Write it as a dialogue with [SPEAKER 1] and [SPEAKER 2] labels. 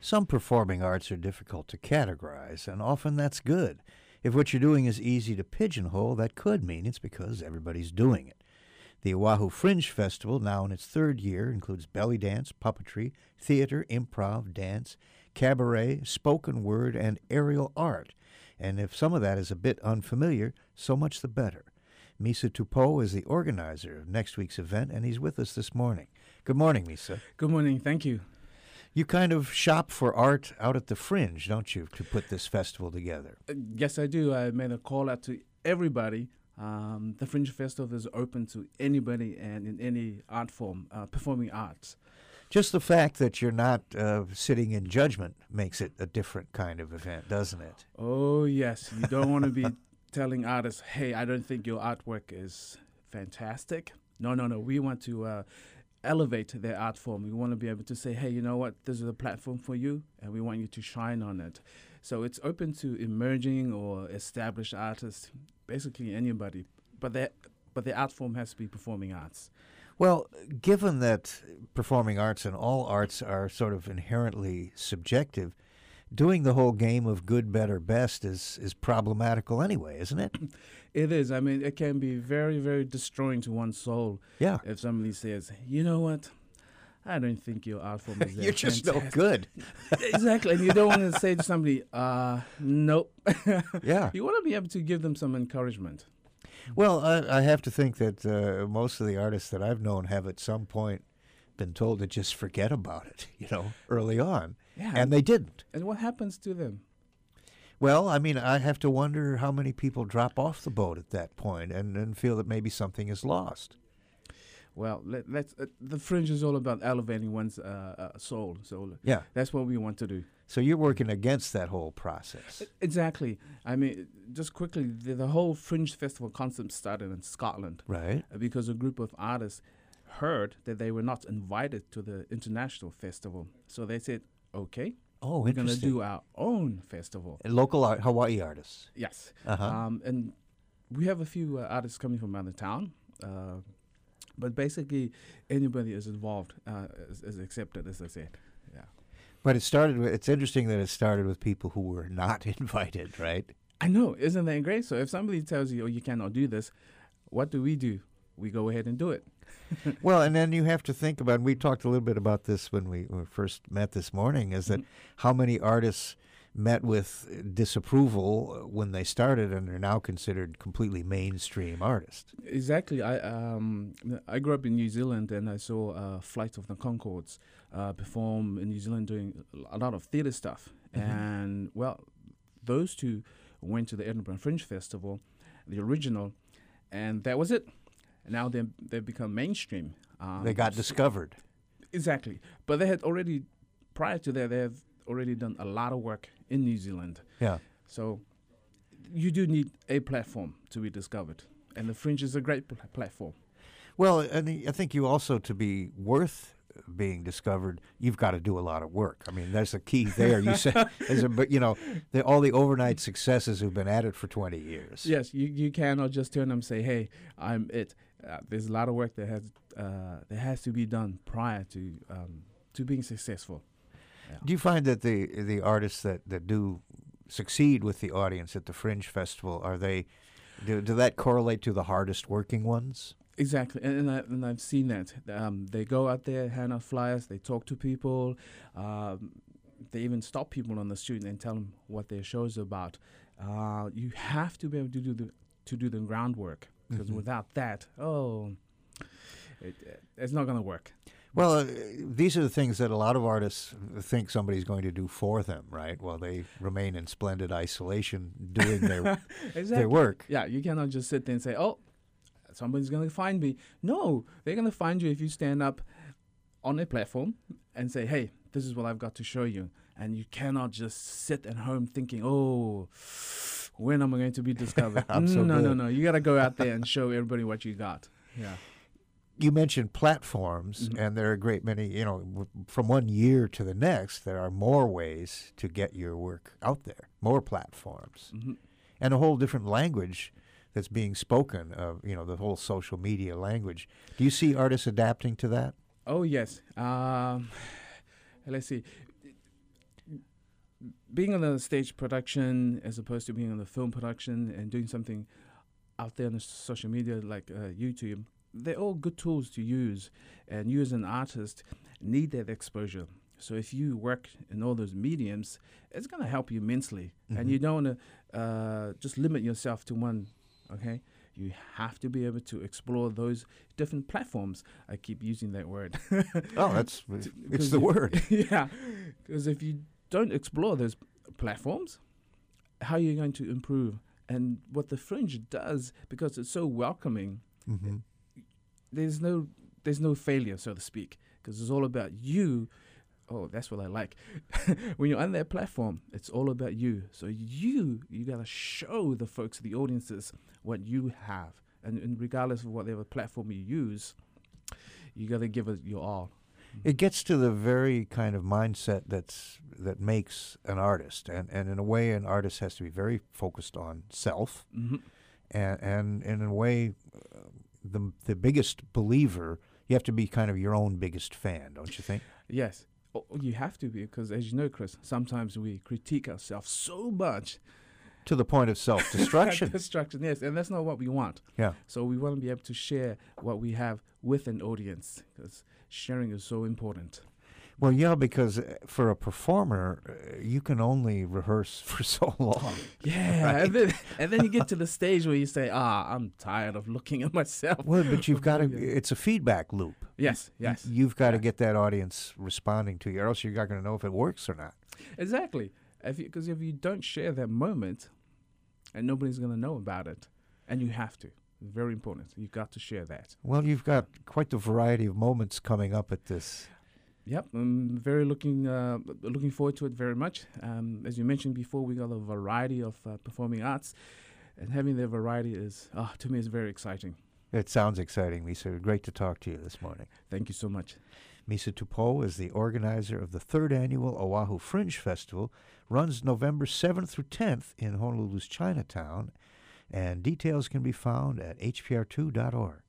[SPEAKER 1] Some performing arts are difficult to categorize, and often that's good. If what you're doing is easy to pigeonhole, that could mean it's because everybody's doing it. The Oahu Fringe Festival, now in its third year, includes belly dance, puppetry, theater, improv, dance, cabaret, spoken word, and aerial art. And if some of that is a bit unfamiliar, so much the better. Misa Tupou is the organizer of next week's event, and he's with us this morning. Good morning, Misa.
[SPEAKER 2] Good morning. Thank you.
[SPEAKER 1] You kind of shop for art out at the Fringe, don't you, to put this festival together?
[SPEAKER 2] Yes, I do. I made a call out to everybody. The Fringe Festival is open to anybody and in any art form, performing arts.
[SPEAKER 1] Just the fact that you're not sitting in judgment makes it a different kind of event, doesn't it?
[SPEAKER 2] Oh, yes. You don't want to be telling artists, hey, I don't think your artwork is fantastic. No. We want to elevate their art form. We want to be able to say, hey, you know what? This is a platform for you, and we want you to shine on it. So it's open to emerging or established artists, basically anybody. But the art form has to be performing arts.
[SPEAKER 1] Well, given that performing arts and all arts are sort of inherently subjective, doing the whole game of good, better, best is problematical anyway, isn't it?
[SPEAKER 2] It is. I mean, it can be very, very destroying to one's soul.
[SPEAKER 1] Yeah.
[SPEAKER 2] If somebody says, you know what? I don't think your art form is that
[SPEAKER 1] You're just
[SPEAKER 2] fantastic.
[SPEAKER 1] no good.
[SPEAKER 2] Exactly. And you don't want to say to somebody, nope.
[SPEAKER 1] Yeah.
[SPEAKER 2] You want to be able to give them some encouragement.
[SPEAKER 1] Well, I have to think that most of the artists that I've known have at some point been told to just forget about it, early on.
[SPEAKER 2] Yeah.
[SPEAKER 1] And they didn't.
[SPEAKER 2] And what happens to them?
[SPEAKER 1] Well, I mean, I have to wonder how many people drop off the boat at that point and feel that maybe something is lost.
[SPEAKER 2] Well, let's. The Fringe is all about elevating one's soul. So
[SPEAKER 1] Yeah.
[SPEAKER 2] that's what we want to do.
[SPEAKER 1] So you're working against that whole process.
[SPEAKER 2] Exactly. I mean, just quickly, the whole Fringe Festival concept started in Scotland.
[SPEAKER 1] Right.
[SPEAKER 2] Because a group of artists heard that they were not invited to the international festival. So they said, okay,
[SPEAKER 1] Oh,
[SPEAKER 2] we're going to
[SPEAKER 1] interesting.
[SPEAKER 2] do our own festival.
[SPEAKER 1] And local Hawaii artists.
[SPEAKER 2] Yes.
[SPEAKER 1] Uh-huh.
[SPEAKER 2] And we have a few artists coming from out of town. But basically, anybody is involved is accepted, as I said. Yeah.
[SPEAKER 1] But it's interesting that it started with people who were not invited, right?
[SPEAKER 2] I know. Isn't that great? So if somebody tells you, oh, you cannot do this, what do? We go ahead and do it.
[SPEAKER 1] Well, and then you have to think about, and we talked a little bit about this when we first met this morning, is that how many artists met with disapproval when they started and are now considered completely mainstream artists.
[SPEAKER 2] Exactly. I grew up in New Zealand, and I saw Flight of the Conchords perform in New Zealand doing a lot of theatre stuff.
[SPEAKER 1] Mm-hmm.
[SPEAKER 2] And, well, those two went to the Edinburgh Fringe Festival, the original, and that was it. Now they've become mainstream.
[SPEAKER 1] They got discovered.
[SPEAKER 2] Exactly. But they had already, prior to that, they have already done a lot of work in New Zealand.
[SPEAKER 1] Yeah.
[SPEAKER 2] So you do need a platform to be discovered. And the Fringe is a great platform.
[SPEAKER 1] Well, and I think you also, to be worth being discovered, you've got to do a lot of work. I mean, there's a key there. You said, all the overnight successes who've been at it for 20 years.
[SPEAKER 2] Yes, you cannot just turn them and say, hey, I'm it. There's a lot of work that has to be done prior to being successful. Yeah.
[SPEAKER 1] Do you find that the artists that do succeed with the audience at the Fringe Festival, do that correlate to the hardest working ones?
[SPEAKER 2] Exactly, and I've seen that. They go out there, hand out flyers, they talk to people, they even stop people on the street and tell them what their show's about. You have to be able to do the groundwork, because without that, it's not going to work.
[SPEAKER 1] Well, these are the things that a lot of artists think somebody's going to do for them, right? While they remain in splendid isolation doing their their work.
[SPEAKER 2] Yeah, you cannot just sit there and say, oh, somebody's going to find me. No, they're going to find you if you stand up on a platform and say, hey, this is what I've got to show you. And you cannot just sit at home thinking, oh, when am I going to be discovered? No. You got to go out there and show everybody what you got. Yeah.
[SPEAKER 1] You mentioned platforms, and there are a great many, from one year to the next, there are more ways to get your work out there, more platforms, and a whole different language that's being spoken of, the whole social media language. Do you see artists adapting to that?
[SPEAKER 2] Oh, yes. Let's see. being on a stage production as opposed to being on a film production and doing something out there on the social media like YouTube, they're all good tools to use, and you as an artist need that exposure. So if you work in all those mediums, it's going to help you immensely. And you don't want to just limit yourself to one, okay? You have to be able to explore those different platforms. I keep using that word.
[SPEAKER 1] Oh, it's the word.
[SPEAKER 2] Yeah, because if you don't explore those platforms, how are you going to improve? And what the Fringe does, because it's so welcoming, there's no failure, so to speak, because it's all about you. Oh, that's what I like. When you're on that platform, it's all about you. So you got to show the folks, the audiences, what you have. And regardless of whatever platform you use, you got to give it your all.
[SPEAKER 1] It gets to the very kind of mindset that makes an artist. And in a way, an artist has to be very focused on self. And in a way, the biggest believer, you have to be kind of your own biggest fan, don't you think?
[SPEAKER 2] Yes. Oh, you have to be, because as you know, Chris, sometimes we critique ourselves so much.
[SPEAKER 1] To the point of self-destruction.
[SPEAKER 2] Destruction, yes, and that's not what we want.
[SPEAKER 1] Yeah.
[SPEAKER 2] So we want to be able to share what we have with an audience, because sharing is so important.
[SPEAKER 1] Well, yeah, because for a performer, you can only rehearse for so long.
[SPEAKER 2] Yeah,
[SPEAKER 1] right?
[SPEAKER 2] and then you get to the stage where you say, I'm tired of looking at myself.
[SPEAKER 1] Well, but you've got to, it's a feedback loop.
[SPEAKER 2] Yes.
[SPEAKER 1] You've got to get that audience responding to you, or else you're not going to know if it works or not.
[SPEAKER 2] Exactly. Because if you don't share that moment, and nobody's going to know about it, and you have to. Very important. You've got to share that.
[SPEAKER 1] Well, you've got quite the variety of moments coming up at this.
[SPEAKER 2] Yep, I'm very looking forward to it very much. As you mentioned before, we got a variety of performing arts, and having that variety is, to me, is very exciting.
[SPEAKER 1] It sounds exciting, Misa. Great to talk to you this morning.
[SPEAKER 2] Thank you so much.
[SPEAKER 1] Misa Tupou is the organizer of the 3rd Annual Oahu Fringe Festival. Runs November 7th through 10th in Honolulu's Chinatown, and details can be found at hpr2.org.